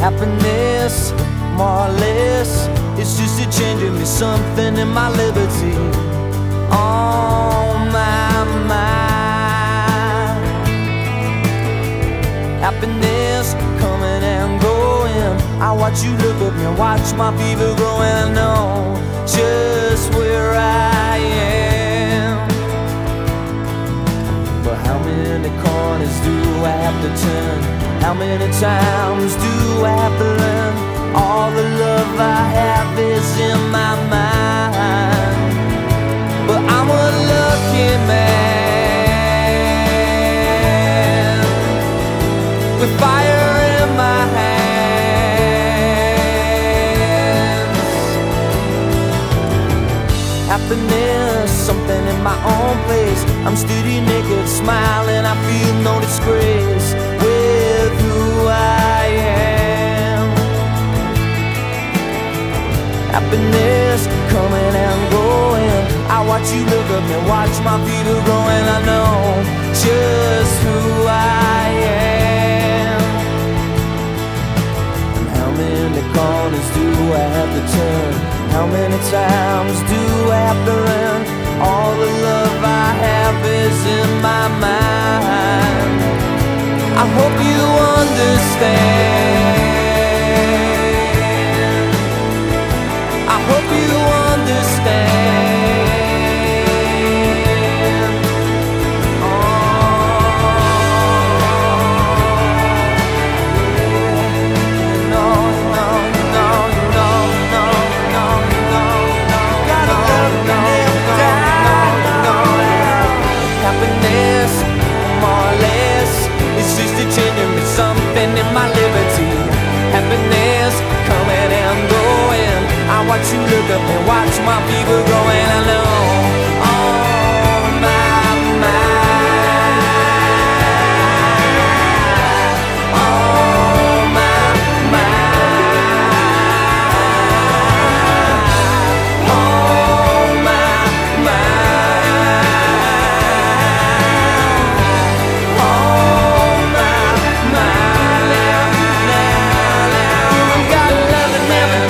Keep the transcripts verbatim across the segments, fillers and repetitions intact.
Happiness, more or less, it's just a change in me, something in my liberty. On my mind, happiness coming and going. I watch you look at me, watch my fever growing. I know just where I am, but how many corners do I have to turn? How many times do I have to learn? All the love I have is in my mind, but I'm a lucky man with fire in my hands. Happiness, something in my own place. I'm steady naked, smiling, I feel no disgrace with who I am. Happiness coming and going. I watch you look at me, watch my fever growing. I know just who I am. And how many corners do I have to turn? How many times do I have to run? All the love I have is in my mind. I hope you understand. I hope you understand. Oh, no, no, no, no, no, no, no, no. Gotta love me down. Happiness, more or less, it's just a change in me, something in my liberty. Happiness coming and going. I watch you look up and watch my fever growing. I know on my mind, on my mind, on my mind, on my mind. Got love that never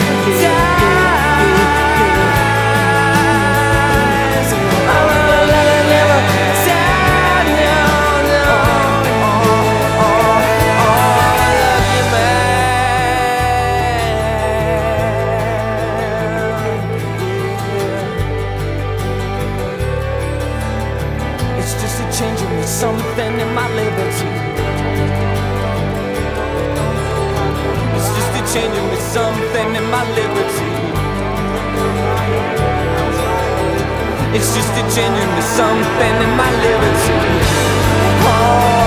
dies. I love that never dies. No, no, oh, oh, oh, I love you, man. It's just a change in me, something in my liberty. It's just a change in me, something in my liberty. It's just a change in me, something in my liberty. Oh.